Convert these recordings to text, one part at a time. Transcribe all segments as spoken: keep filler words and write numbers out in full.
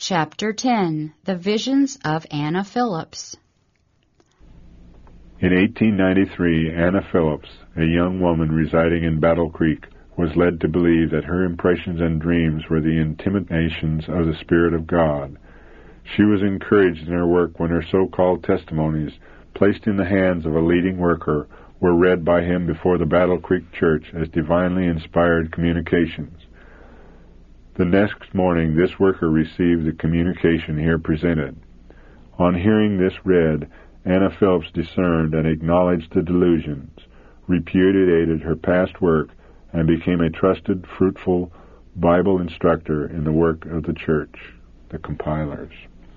Chapter ten. The Visions of Anna Phillips. In eighteen ninety-three, Anna Phillips, a young woman residing in Battle Creek, was led to believe that her impressions and dreams were the intimations of the Spirit of God. She was encouraged in her work when her so-called testimonies, placed in the hands of a leading worker, were read by him before the Battle Creek Church as divinely inspired communications. The next morning, this worker received the communication here presented. On hearing this read, Anna Phillips discerned and acknowledged the delusions, repudiated her past work, and became a trusted, fruitful Bible instructor in the work of the church, the compilers.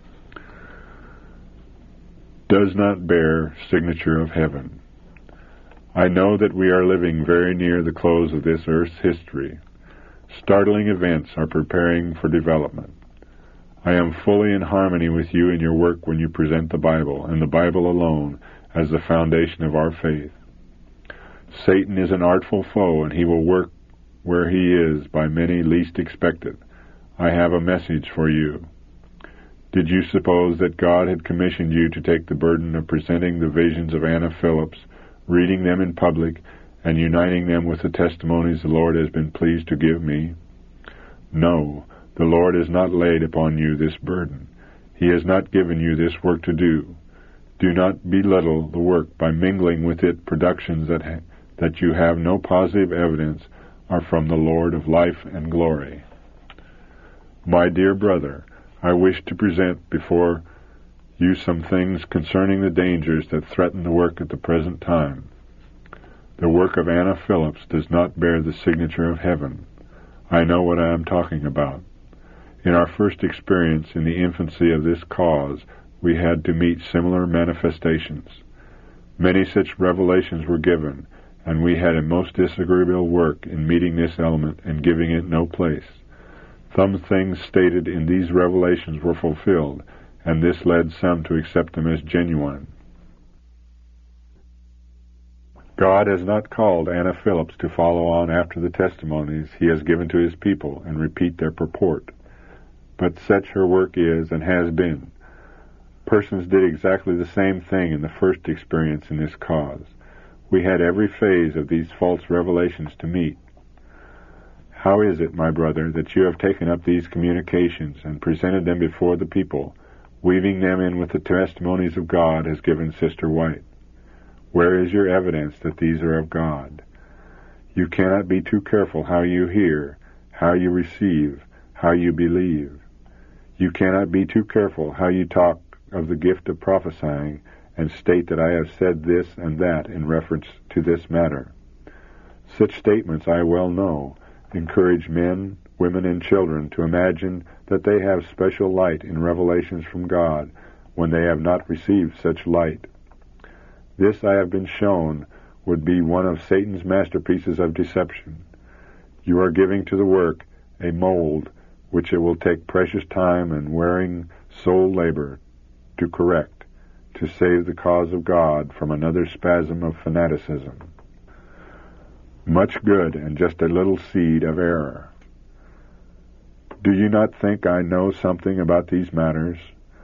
Does not bear signature of heaven. I know that we are living very near the close of this earth's history. Startling events are preparing for development. I am fully in harmony with you in your work when you present the Bible, and the Bible alone, as the foundation of our faith. Satan is an artful foe, and he will work where he is by many least expected. I have a message for you. Did you suppose that God had commissioned you to take the burden of presenting the visions of Anna Phillips, reading them in public, and uniting them with the testimonies the Lord has been pleased to give me? No, the Lord has not laid upon you this burden. He has not given you this work to do. Do not belittle the work by mingling with it productions that ha- that you have no positive evidence are from the Lord of life and glory. My dear brother, I wish to present before you some things concerning the dangers that threaten the work at the present time. The work of Anna Phillips does not bear the signature of heaven. I know what I am talking about. In our first experience in the infancy of this cause, we had to meet similar manifestations. Many such revelations were given, and we had a most disagreeable work in meeting this element and giving it no place. Some things stated in these revelations were fulfilled, and this led some to accept them as genuine. God has not called Anna Phillips to follow on after the testimonies he has given to his people and repeat their purport. But such her work is and has been. Persons did exactly the same thing in the first experience in this cause. We had every phase of these false revelations to meet. How is it, my brother, that you have taken up these communications and presented them before the people, weaving them in with the testimonies of God as given Sister White? Where is your evidence that these are of God? You cannot be too careful how you hear, how you receive, how you believe. You cannot be too careful how you talk of the gift of prophesying and state that I have said this and that in reference to this matter. Such statements, I well know, encourage men, women, and children to imagine that they have special light in revelations from God when they have not received such light. This, I have been shown, would be one of Satan's masterpieces of deception. You are giving to the work a mold which it will take precious time and wearing soul labor to correct, to save the cause of God from another spasm of fanaticism. Much good and just a little seed of error. Do you not think I know something about these matters?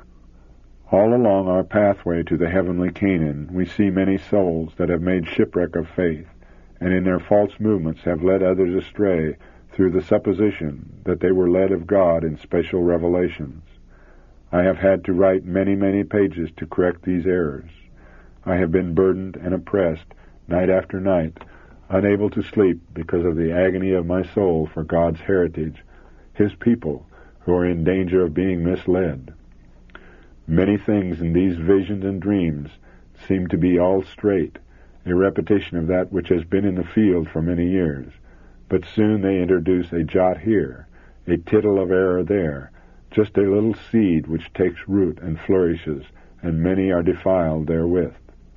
All along our pathway to the heavenly Canaan, we see many souls that have made shipwreck of faith, and in their false movements have led others astray through the supposition that they were led of God in special revelations. I have had to write many, many pages to correct these errors. I have been burdened and oppressed night after night, unable to sleep because of the agony of my soul for God's heritage, His people who are in danger of being misled. Many things in these visions and dreams seem to be all straight, a repetition of that which has been in the field for many years, but soon they introduce a jot here, a tittle of error there, just a little seed which takes root and flourishes, and many are defiled therewith.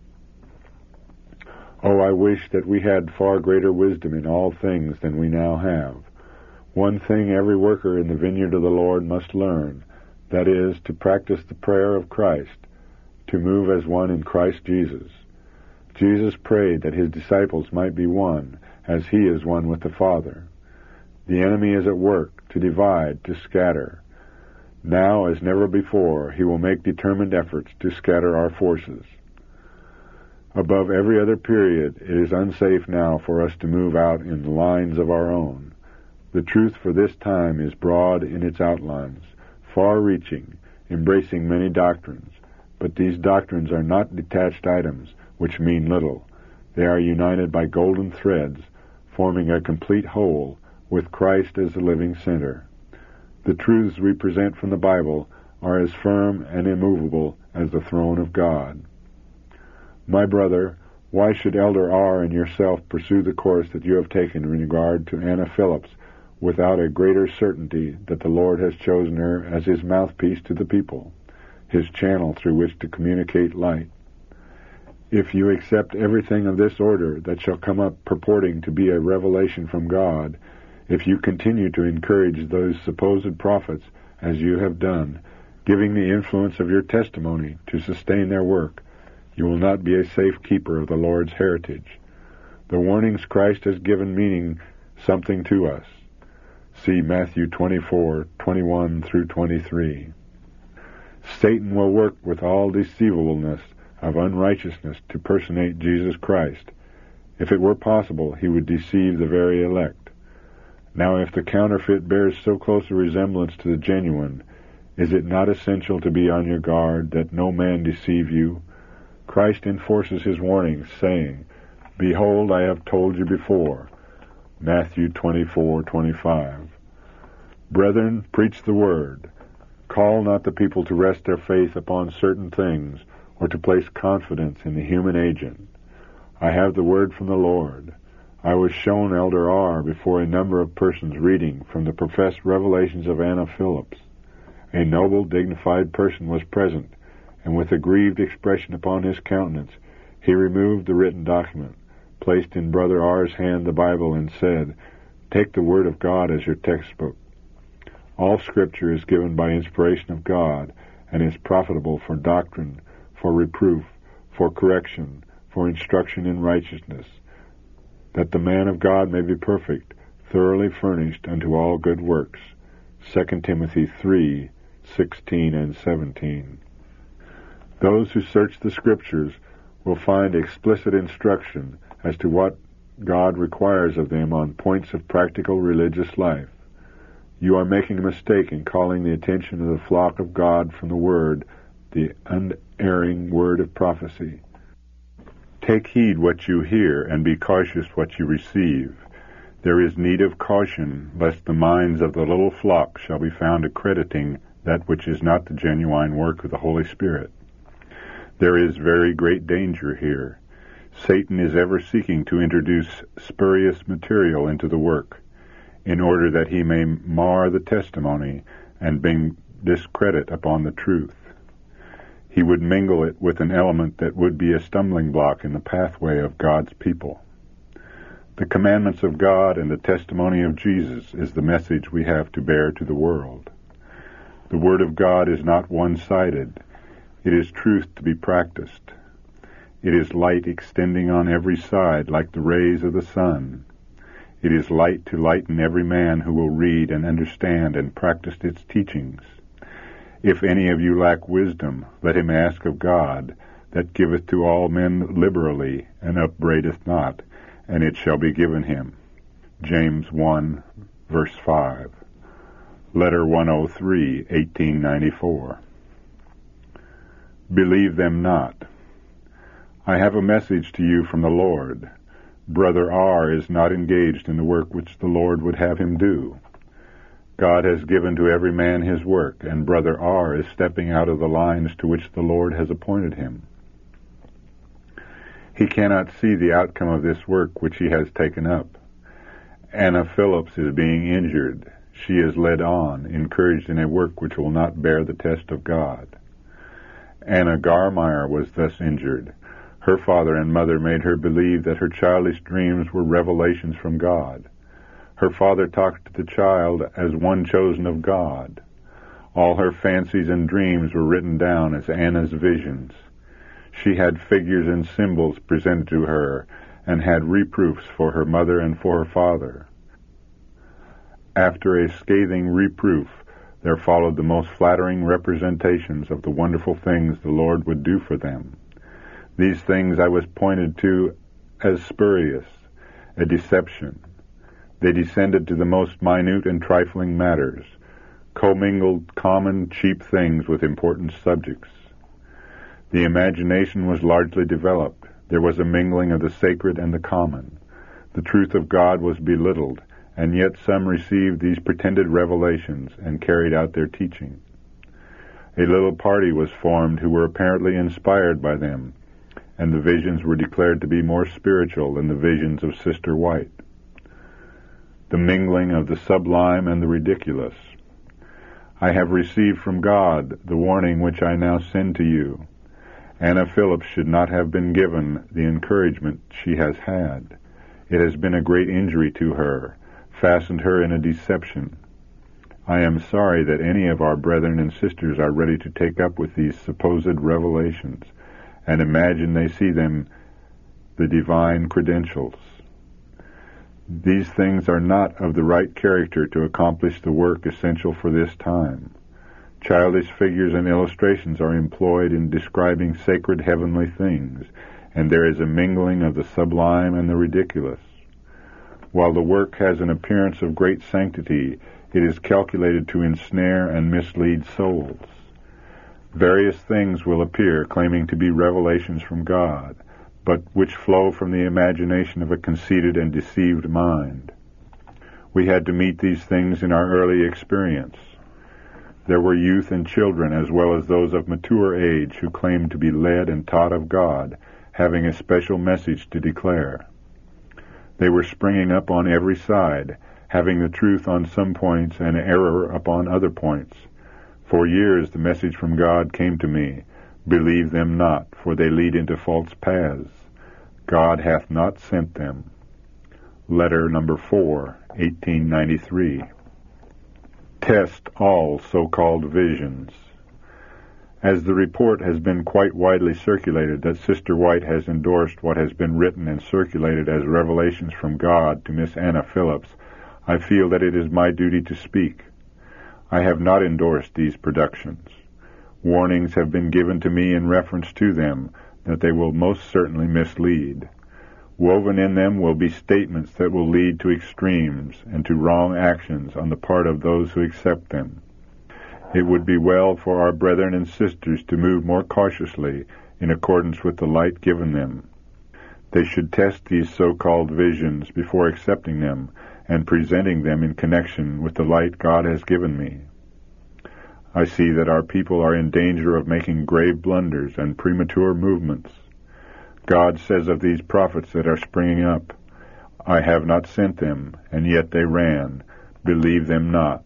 Oh, I wish that we had far greater wisdom in all things than we now have. One thing every worker in the vineyard of the Lord must learn, that is, to practice the prayer of Christ, to move as one in Christ Jesus. Jesus prayed that his disciples might be one, as he is one with the Father. The enemy is at work to divide, to scatter. Now, as never before, he will make determined efforts to scatter our forces. Above every other period, it is unsafe now for us to move out in the lines of our own. The truth for this time is broad in its outlines, far-reaching, embracing many doctrines, but these doctrines are not detached items which mean little. They are united by golden threads, forming a complete whole, with Christ as the living center. The truths we present from the Bible are as firm and immovable as the throne of God. My brother, why should Elder R. and yourself pursue the course that you have taken in regard to Anna Phillips without a greater certainty that the Lord has chosen her as his mouthpiece to the people, his channel through which to communicate light? If you accept everything of this order that shall come up purporting to be a revelation from God, if you continue to encourage those supposed prophets as you have done, giving the influence of your testimony to sustain their work, you will not be a safe keeper of the Lord's heritage. The warnings Christ has given meaning something to us. See Matthew twenty-four, twenty-one through twenty-three. Satan will work with all deceivableness of unrighteousness to personate Jesus Christ. If it were possible, he would deceive the very elect. Now, if the counterfeit bears so close a resemblance to the genuine, is it not essential to be on your guard that no man deceive you? Christ enforces his warnings, saying, Behold, I have told you before. Matthew twenty-four, twenty-five. Brethren, preach the word. Call not the people to rest their faith upon certain things, or to place confidence in the human agent. I have the word from the Lord. I was shown Elder R. before a number of persons reading from the professed revelations of Anna Phillips. A noble, dignified person was present, and with a grieved expression upon his countenance, he removed the written document, placed in Brother R.'s hand the Bible, and said, Take the Word of God as your textbook. All Scripture is given by inspiration of God, and is profitable for doctrine, for reproof, for correction, for instruction in righteousness, that the man of God may be perfect, thoroughly furnished unto all good works. Second Timothy three, sixteen and seventeen. Those who search the Scriptures will find explicit instruction as to what God requires of them on points of practical religious life. You are making a mistake in calling the attention of the flock of God from the Word, the unerring word of prophecy. Take heed what you hear, and be cautious what you receive. There is need of caution, lest the minds of the little flock shall be found accrediting that which is not the genuine work of the Holy Spirit. There is very great danger here. Satan is ever seeking to introduce spurious material into the work, in order that he may mar the testimony and bring discredit upon the truth. He would mingle it with an element that would be a stumbling block in the pathway of God's people. The commandments of God and the testimony of Jesus is the message we have to bear to the world. The Word of God is not one-sided. It is truth to be practiced. It is light extending on every side like the rays of the sun. It is light to lighten every man who will read and understand and practice its teachings. If any of you lack wisdom, let him ask of God, that giveth to all men liberally, and upbraideth not, and it shall be given him. James one, verse five. Letter one oh three, eighteen ninety-four. Believe them not. I have a message to you from the Lord. Brother R. is not engaged in the work which the Lord would have him do. God has given to every man his work, and Brother R. is stepping out of the lines to which the Lord has appointed him. He cannot see the outcome of this work which he has taken up. Anna Phillips is being injured. She is led on, encouraged in a work which will not bear the test of God. Anna Garmeyer was thus injured. Her father and mother made her believe that her childish dreams were revelations from God. Her father talked to the child as one chosen of God. All her fancies and dreams were written down as Anna's visions. She had figures and symbols presented to her, and had reproofs for her mother and for her father. After a scathing reproof, there followed the most flattering representations of the wonderful things the Lord would do for them. These things I was pointed to as spurious, a deception. They descended to the most minute and trifling matters, commingled common, cheap things with important subjects. The imagination was largely developed. There was a mingling of the sacred and the common. The truth of God was belittled, and yet some received these pretended revelations and carried out their teaching. A little party was formed who were apparently inspired by them, and the visions were declared to be more spiritual than the visions of Sister White. The mingling of the sublime and the ridiculous. I have received from God the warning which I now send to you. Anna Phillips should not have been given the encouragement she has had. It has been a great injury to her, fastened her in a deception. I am sorry that any of our brethren and sisters are ready to take up with these supposed revelations, and imagine they see them the divine credentials. These things are not of the right character to accomplish the work essential for this time. Childish figures and illustrations are employed in describing sacred heavenly things, and there is a mingling of the sublime and the ridiculous. While the work has an appearance of great sanctity, it is calculated to ensnare and mislead souls. Various things will appear claiming to be revelations from God, but which flow from the imagination of a conceited and deceived mind. We had to meet these things in our early experience. There were youth and children, as well as those of mature age, who claimed to be led and taught of God, having a special message to declare. They were springing up on every side, having the truth on some points and error upon other points. For years the message from God came to me, "Believe them not, for they lead into false paths. God hath not sent them." Letter number four, eighteen ninety-three. Test all so-called visions. As the report has been quite widely circulated that Sister White has endorsed what has been written and circulated as revelations from God to Miss Anna Phillips, I feel that it is my duty to speak. I have not endorsed these productions. Warnings have been given to me in reference to them that they will most certainly mislead. Woven in them will be statements that will lead to extremes and to wrong actions on the part of those who accept them. It would be well for our brethren and sisters to move more cautiously in accordance with the light given them. They should test these so-called visions before accepting them and presenting them in connection with the light God has given me. I see that our people are in danger of making grave blunders and premature movements. God says of these prophets that are springing up, "I have not sent them, and yet they ran. Believe them not."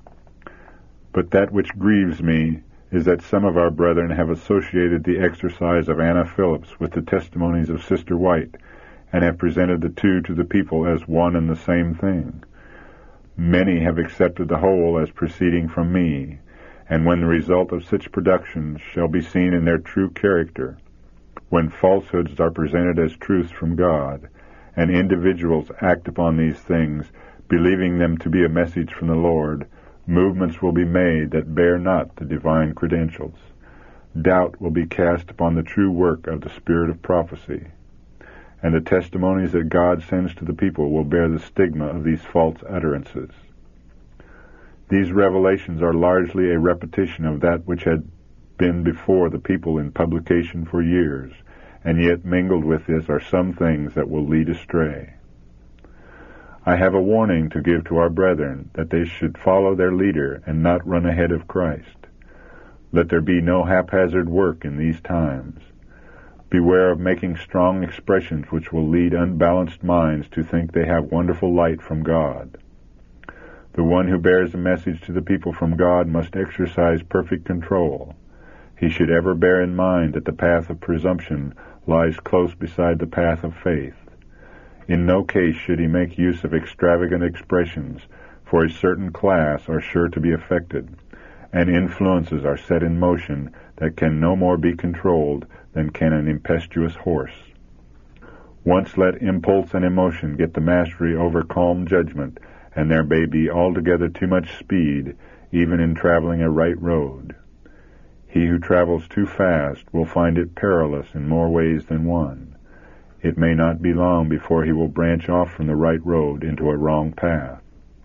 But that which grieves me is that some of our brethren have associated the exercise of Anna Phillips with the testimonies of Sister White, and have presented the two to the people as one and the same thing. Many have accepted the whole as proceeding from me, and when the result of such productions shall be seen in their true character, when falsehoods are presented as truths from God, and individuals act upon these things, believing them to be a message from the Lord, movements will be made that bear not the divine credentials. Doubt will be cast upon the true work of the Spirit of prophecy, and the testimonies that God sends to the people will bear the stigma of these false utterances. These revelations are largely a repetition of that which had been before the people in publication for years, and yet mingled with this are some things that will lead astray. I have a warning to give to our brethren that they should follow their leader and not run ahead of Christ. Let there be no haphazard work in these times. Beware of making strong expressions which will lead unbalanced minds to think they have wonderful light from God. The one who bears a message to the people from God must exercise perfect control. He should ever bear in mind that the path of presumption lies close beside the path of faith. In no case should he make use of extravagant expressions, for a certain class are sure to be affected, and influences are set in motion that can no more be controlled than can an impetuous horse. Once let impulse and emotion get the mastery over calm judgment, and there may be altogether too much speed even in traveling a right road. He who travels too fast will find it perilous in more ways than one. It may not be long before he will branch off from the right road into a wrong path.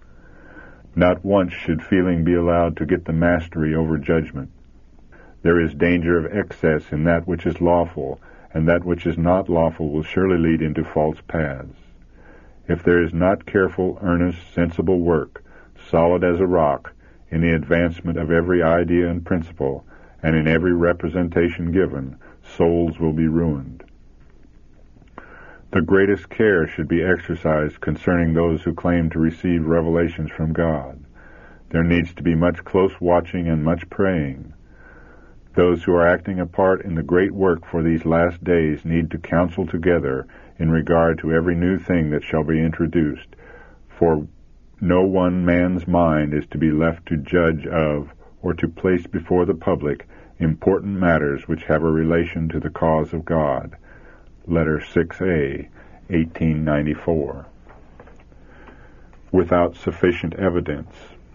Not once should feeling be allowed to get the mastery over judgment. There is danger of excess in that which is lawful, and that which is not lawful will surely lead into false paths. If there is not careful, earnest, sensible work, solid as a rock, in the advancement of every idea and principle, and in every representation given, souls will be ruined. The greatest care should be exercised concerning those who claim to receive revelations from God. There needs to be much close watching and much praying. Those who are acting a part in the great work for these last days need to counsel together in regard to every new thing that shall be introduced, for no one man's mind is to be left to judge of or to place before the public important matters which have a relation to the cause of God. Letter six A, eighteen ninety-four. Without sufficient evidence.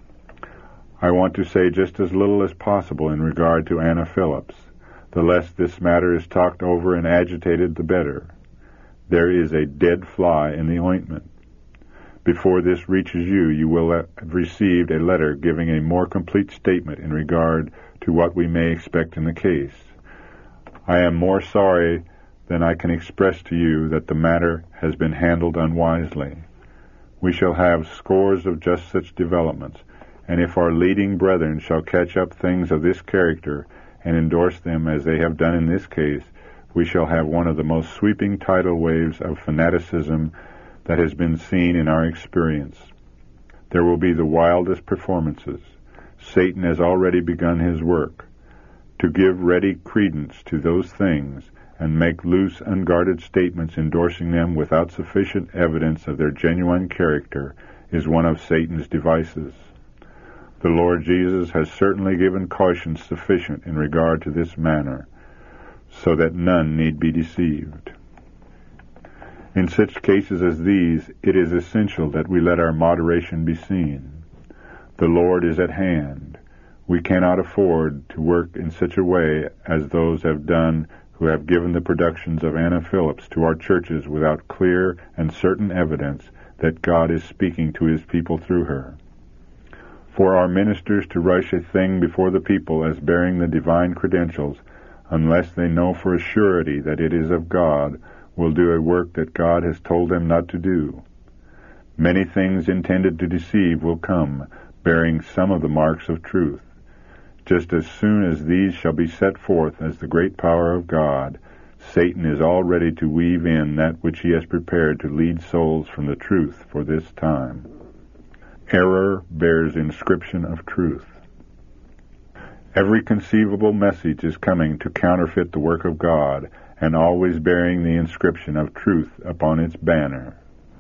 I want to say just as little as possible in regard to Anna Phillips. The less this matter is talked over and agitated, the better. There is a dead fly in the ointment. Before this reaches you, you will have received a letter giving a more complete statement in regard to what we may expect in the case. I am more sorry than I can express to you that the matter has been handled unwisely. We shall have scores of just such developments, and if our leading brethren shall catch up things of this character and endorse them as they have done in this case, we shall have one of the most sweeping tidal waves of fanaticism that has been seen in our experience. There will be the wildest performances. Satan has already begun his work. To give ready credence to those things and make loose, unguarded statements endorsing them without sufficient evidence of their genuine character is one of Satan's devices. The Lord Jesus has certainly given caution sufficient in regard to this matter, so that none need be deceived. In such cases as these, it is essential that we let our moderation be seen. The Lord is at hand. We cannot afford to work in such a way as those have done who have given the productions of Anna Phillips to our churches without clear and certain evidence that God is speaking to his people through her. For our ministers to rush a thing before the people as bearing the divine credentials, unless they know for a surety that it is of God, will do a work that God has told them not to do. Many things intended to deceive will come, bearing some of the marks of truth. Just as soon as these shall be set forth as the great power of God, Satan is all ready to weave in that which he has prepared to lead souls from the truth for this time. Error bears inscription of truth. Every conceivable message is coming to counterfeit the work of God, and always bearing the inscription of truth upon its banner.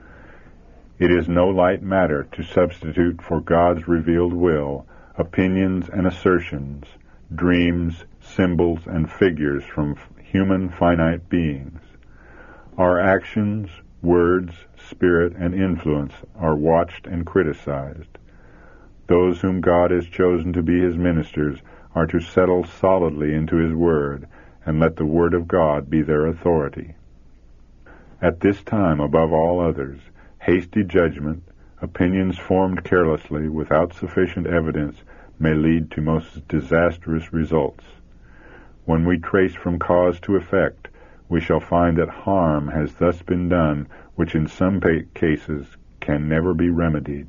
It is no light matter to substitute for God's revealed will opinions and assertions, dreams, symbols, and figures from human finite beings. Our actions, words, spirit, and influence are watched and criticized. Those whom God has chosen to be his ministers are to settle solidly into his word, and let the word of God be their authority. At this time, above all others, hasty judgment, opinions formed carelessly without sufficient evidence, may lead to most disastrous results. When we trace from cause to effect, we shall find that harm has thus been done, which in some cases can never be remedied.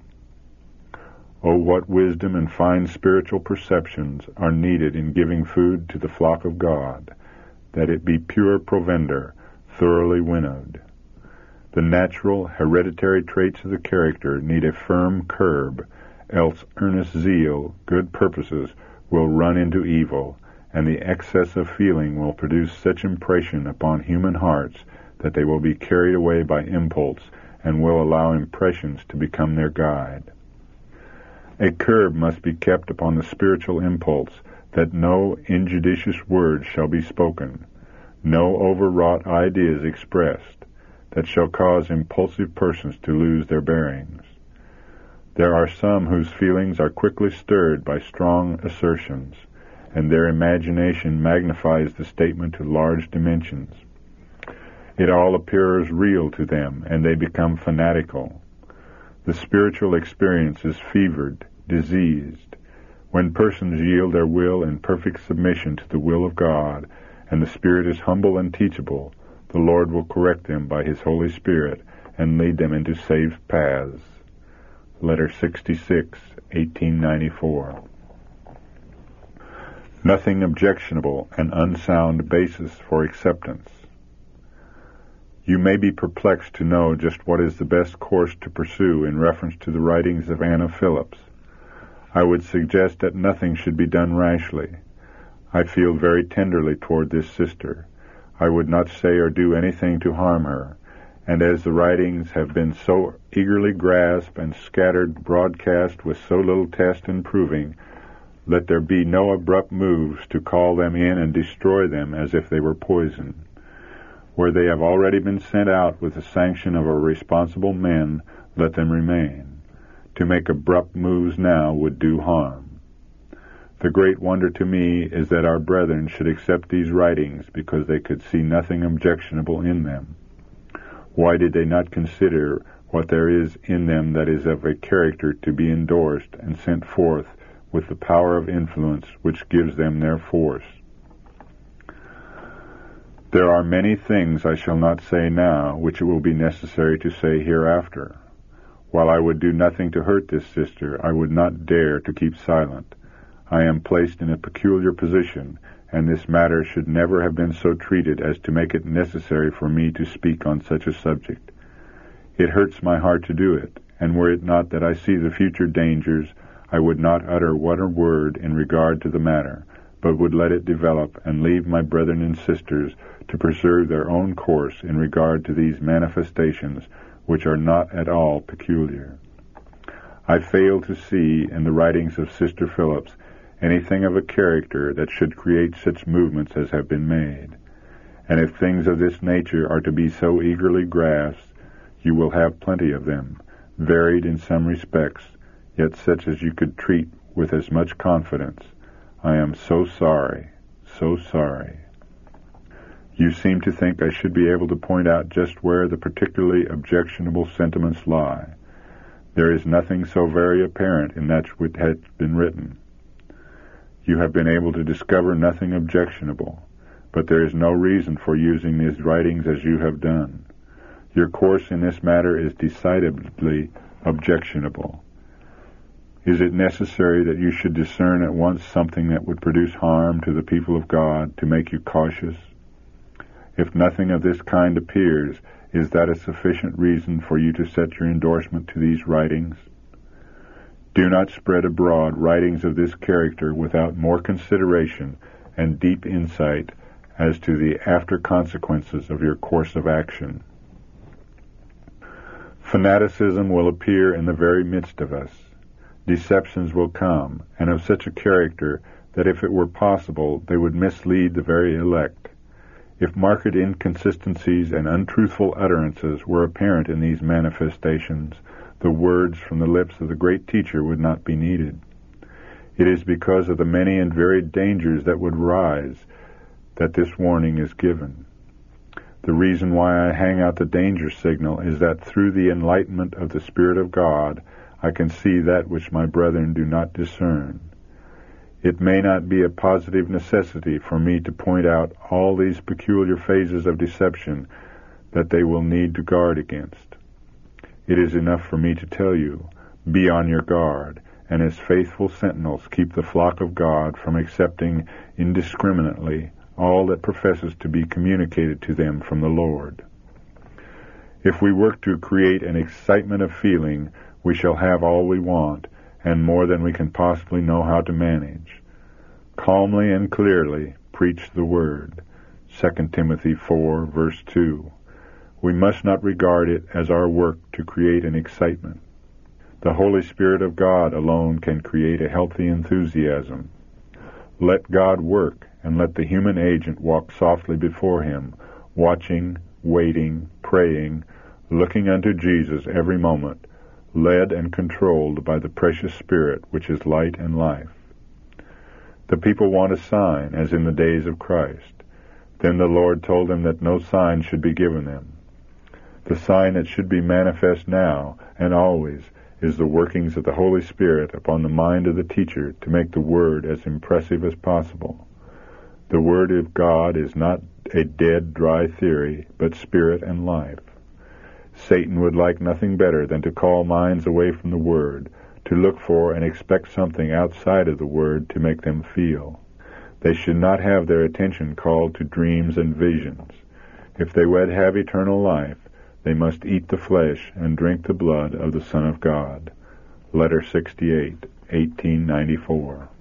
Oh, what wisdom and fine spiritual perceptions are needed in giving food to the flock of God, that it be pure provender, thoroughly winnowed. The natural, hereditary traits of the character need a firm curb, else earnest zeal, good purposes, will run into evil, and the excess of feeling will produce such impression upon human hearts that they will be carried away by impulse and will allow impressions to become their guide. A curb must be kept upon the spiritual impulse, that no injudicious words shall be spoken, no overwrought ideas expressed, that shall cause impulsive persons to lose their bearings. There are some whose feelings are quickly stirred by strong assertions, and their imagination magnifies the statement to large dimensions. It all appears real to them, and they become fanatical. The spiritual experience is fevered, diseased. When persons yield their will in perfect submission to the will of God, and the Spirit is humble and teachable, the Lord will correct them by His Holy Spirit and lead them into safe paths. Letter sixty-six, eighteen ninety-four. Nothing objectionable, an unsound basis for acceptance. You may be perplexed to know just what is the best course to pursue in reference to the writings of Anna Phillips. I would suggest that nothing should be done rashly. I feel very tenderly toward this sister. I would not say or do anything to harm her, and as the writings have been so eagerly grasped and scattered broadcast with so little test and proving, let there be no abrupt moves to call them in and destroy them as if they were poison. Where they have already been sent out with the sanction of a responsible men, let them remain. To make abrupt moves now would do harm. The great wonder to me is that our brethren should accept these writings because they could see nothing objectionable in them. Why did they not consider what there is in them that is of a character to be endorsed and sent forth with the power of influence which gives them their force? There are many things I shall not say now which it will be necessary to say hereafter. While I would do nothing to hurt this sister, I would not dare to keep silent. I am placed in a peculiar position, and this matter should never have been so treated as to make it necessary for me to speak on such a subject. It hurts my heart to do it, and were it not that I see the future dangers, I would not utter one word in regard to the matter, but would let it develop and leave my brethren and sisters to pursue their own course in regard to these manifestations, which are not at all peculiar. I fail to see in the writings of Sister Phillips anything of a character that should create such movements as have been made. And if things of this nature are to be so eagerly grasped, you will have plenty of them, varied in some respects, yet such as you could treat with as much confidence. I am so sorry, so sorry. You seem to think I should be able to point out just where the particularly objectionable sentiments lie. There is nothing so very apparent in that which has been written. You have been able to discover nothing objectionable, but there is no reason for using these writings as you have done. Your course in this matter is decidedly objectionable. Is it necessary that you should discern at once something that would produce harm to the people of God to make you cautious? If nothing of this kind appears, is that a sufficient reason for you to set your endorsement to these writings? Do not spread abroad writings of this character without more consideration and deep insight as to the after consequences of your course of action. Fanaticism will appear in the very midst of us. Deceptions will come, and of such a character that if it were possible they would mislead the very elect. If marked inconsistencies and untruthful utterances were apparent in these manifestations, the words from the lips of the great teacher would not be needed. It is because of the many and varied dangers that would rise that this warning is given. The reason why I hang out the danger signal is that through the enlightenment of the Spirit of God, I can see that which my brethren do not discern. It may not be a positive necessity for me to point out all these peculiar phases of deception that they will need to guard against. It is enough for me to tell you, be on your guard, and as faithful sentinels keep the flock of God from accepting indiscriminately all that professes to be communicated to them from the Lord. If we work to create an excitement of feeling, we shall have all we want, and more than we can possibly know how to manage. Calmly and clearly preach the word. Second Timothy four, verse two. We must not regard it as our work to create an excitement. The Holy Spirit of God alone can create a healthy enthusiasm. Let God work, and let the human agent walk softly before him, watching, waiting, praying, looking unto Jesus every moment, led and controlled by the precious Spirit, which is light and life. The people want a sign, as in the days of Christ. Then the Lord told them that no sign should be given them. The sign that should be manifest now and always is the workings of the Holy Spirit upon the mind of the teacher to make the Word as impressive as possible. The Word of God is not a dead, dry theory, but spirit and life. Satan would like nothing better than to call minds away from the Word, to look for and expect something outside of the Word to make them feel. They should not have their attention called to dreams and visions. If they would have eternal life, they must eat the flesh and drink the blood of the Son of God. Letter sixty-eight, eighteen ninety-four.